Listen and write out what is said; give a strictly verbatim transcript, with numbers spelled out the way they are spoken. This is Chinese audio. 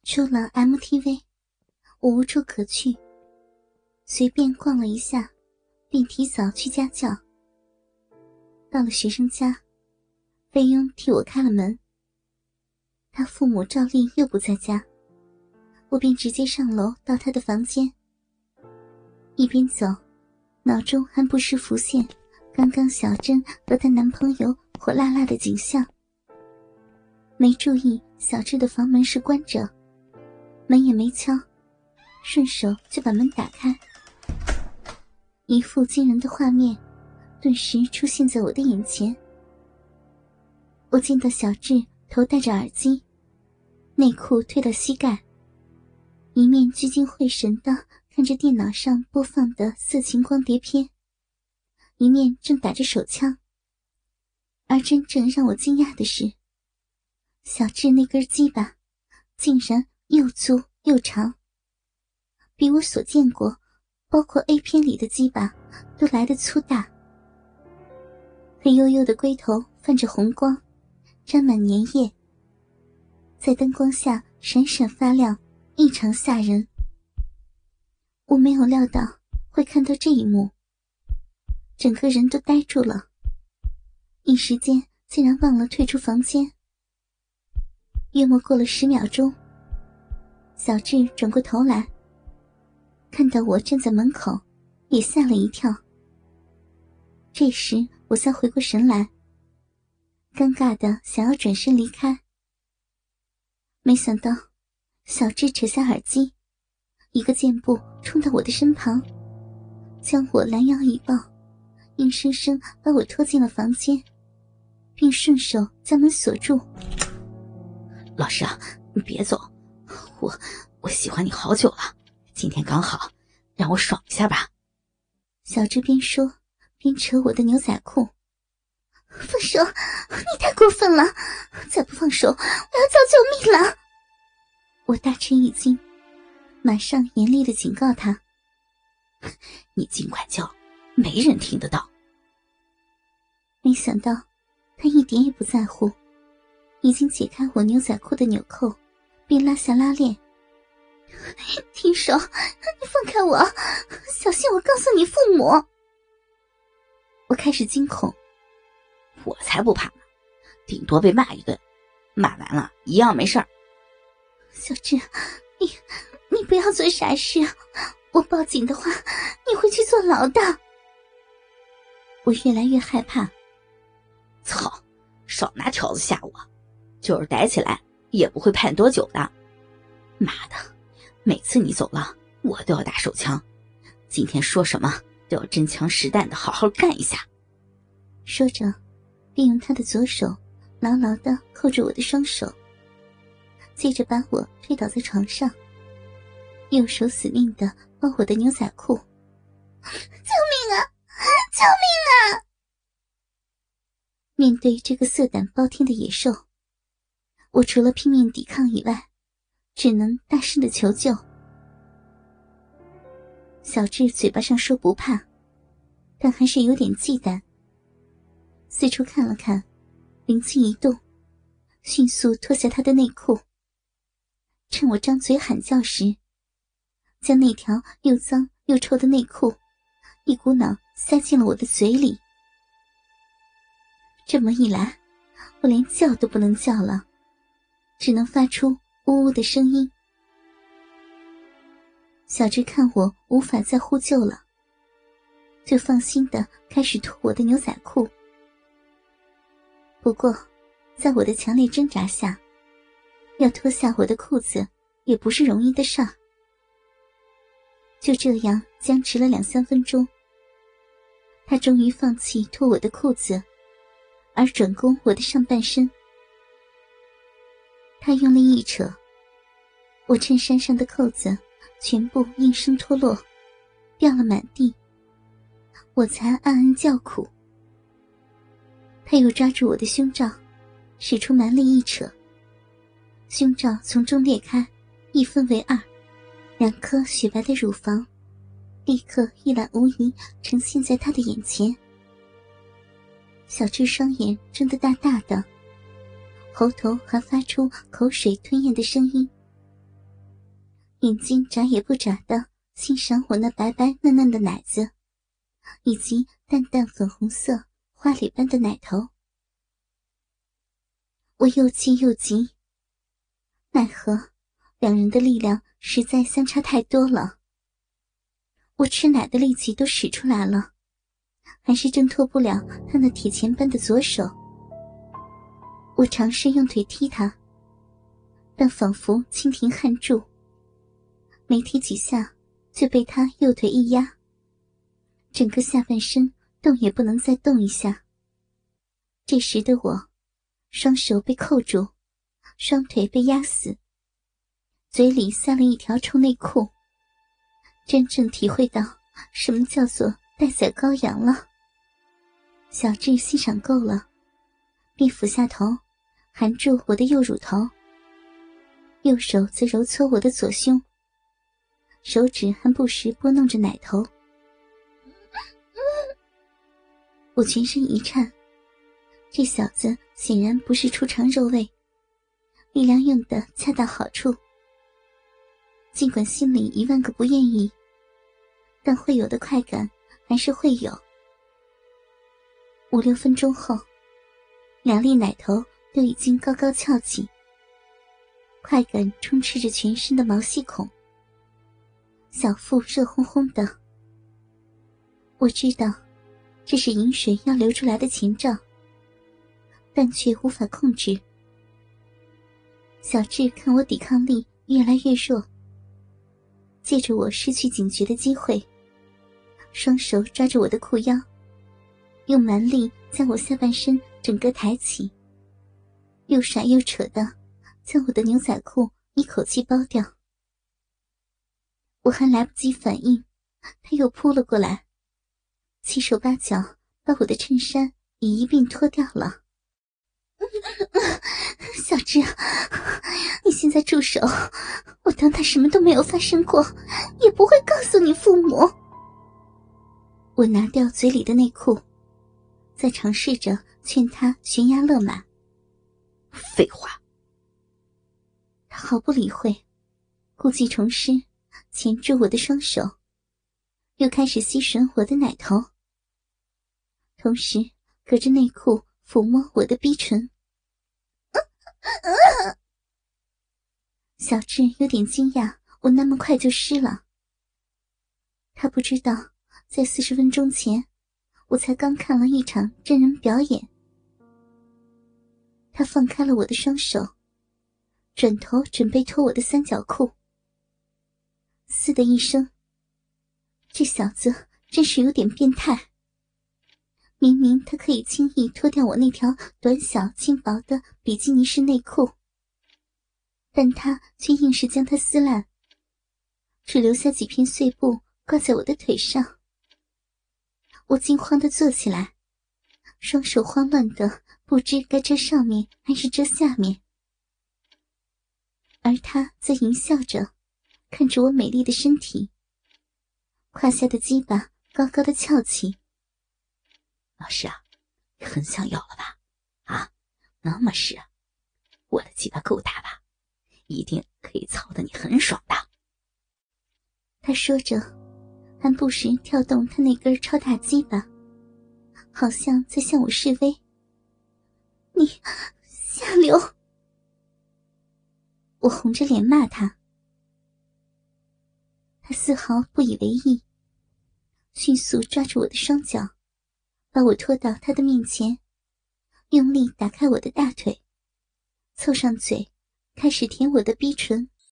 出了 M T V， 我无处可去，随便逛了一下，便提早去家教。到了学生家，菲佣替我开了门。他父母照例又不在家，我便直接上楼到他的房间。一边走，脑中还不时浮现刚刚小珍和她男朋友火辣辣的景象。没注意小智的房门是关着，门也没敲，顺手就把门打开。一副惊人的画面顿时出现在我的眼前。我见到小智头戴着耳机，内裤退到膝盖，一面聚精会神地看着电脑上播放的色情光碟片，一面正打着手枪。而真正让我惊讶的是，小智那根鸡巴竟然又粗又长，比我所见过包括 A 片里的鸡巴都来得粗大。黑黝黝的龟头泛着红光，沾满粘液，在灯光下闪闪发亮，异常吓人。我没有料到会看到这一幕，整个人都呆住了，一时间竟然忘了退出房间。约莫过了十秒钟，小智转过头来，看到我站在门口，也吓了一跳。这时我才回过神来，尴尬的想要转身离开，没想到小智扯下耳机，一个箭步冲到我的身旁，将我拦腰一抱，硬生生把我拖进了房间，并顺手将门锁住。 老师啊，你别走，我我喜欢你好久了，今天刚好，让我爽一下吧。 小智边说边扯我的牛仔裤。放手，你太过分了，再不放手我要叫救命了。我大吃一惊，马上严厉地警告他， 你尽管叫，没人听得到。 没想到他一点也不在乎，已经解开我牛仔裤的纽扣，并拉下拉链。停手，你放开我，小心我告诉你父母。我开始惊恐。 我才不怕呢，顶多被骂一顿，骂完了一样没事儿。 小智，你你不要做傻事，我报警的话你会去坐牢的。我越来越害怕。 操，少拿条子吓我，就是逮起来也不会判多久的。妈的，每次你走了我都要打手枪，今天说什么都要真枪实弹的好好干一下。 说着便用他的左手牢牢地扣住我的双手，接着把我推倒在床上，右手死命地抱我的牛仔裤。救命啊，救命啊！面对这个色胆包天的野兽，我除了拼命抵抗以外，只能大声地求救。小智嘴巴上说不怕，但还是有点忌惮，四处看了看，灵机一动，迅速脱下他的内裤，趁我张嘴喊叫时，将那条又脏又臭的内裤一股脑塞进了我的嘴里。这么一来，我连叫都不能叫了，只能发出呜呜的声音。小智看我无法再呼救了，就放心地开始脱我的牛仔裤。不过在我的强烈挣扎下，要脱下我的裤子也不是容易的事儿。就这样僵持了两三分钟，他终于放弃脱我的裤子，而转攻我的上半身。他用力一扯，我衬衫上的扣子全部应声脱落，掉了满地，我才暗暗叫苦。他又抓住我的胸罩，使出蛮力一扯，胸罩从中裂开，一分为二，两颗雪白的乳房立刻一览无遗呈现在他的眼前。小智双眼睁得大大的，喉头还发出口水吞咽的声音。 眼睛眨也不眨的欣赏我那白白嫩嫩的奶子，以及淡淡粉红色花蕾般的奶头。我又气又急，奈何两人的力量实在相差太多了。我吃奶的力气都使出来了，还是挣脱不了他那铁钳般的左手。我尝试用腿踢他，但仿佛蜻蜓撼柱，没踢几下就被他右腿一压，整个下半身动也不能再动一下。这时的我，双手被扣住，双腿被压死，嘴里塞了一条臭内裤，真正体会到什么叫做待宰羔羊了。小智欣赏够了，便俯下头含住我的右乳头，右手则揉搓我的左胸，手指还不时拨弄着奶头。我全身一颤，这小子显然不是初尝肉味，力量用得恰到好处。尽管心里一万个不愿意，但会有的快感还是会有。五六分钟后，两粒奶头都已经高高翘起，快感充斥着全身的毛细孔，小腹热烘烘的。我知道这是饮水要流出来的前兆，但却无法控制。小智看我抵抗力越来越弱，借着我失去警觉的机会，双手抓着我的裤腰，用蛮力将我下半身整个抬起，又甩又扯的将我的牛仔裤一口气剥掉。我还来不及反应，他又扑了过来，七手八脚把我的衬衫也一并脱掉了。小智，你现在住手，我当他什么都没有发生过，也不会告诉你父母。我拿掉嘴里的内裤，再尝试着劝他悬崖勒马。 废话。 他毫不理会，故技重施，钳住我的双手，又开始吸吮我的奶头，同时隔着内裤抚摸我的逼唇。小智有点惊讶我那么快就湿了，他不知道在四十分钟前我才刚看了一场真人表演。他放开了我的双手，转头准备脱我的三角裤。嘶的一声，这小子真是有点变态。明明他可以轻易脱掉我那条短小轻薄的比基尼式内裤，但他却硬是将它撕烂，只留下几片碎布挂在我的腿上。我惊慌地坐起来，双手慌乱的不知该遮上面还是遮下面，而他则淫笑着看着我美丽的身体，胯下的鸡巴高高的翘起。 老师啊，你很想要了吧？啊，那么是，我的鸡巴够大吧？一定可以操得你很爽的。 他说着，还不时跳动他那根超大鸡巴，好像在向我示威。你下流！我红着脸骂他，他丝毫不以为意，迅速抓住我的双脚，把我拖到他的面前，用力打开我的大腿，凑上嘴开始舔我的逼唇。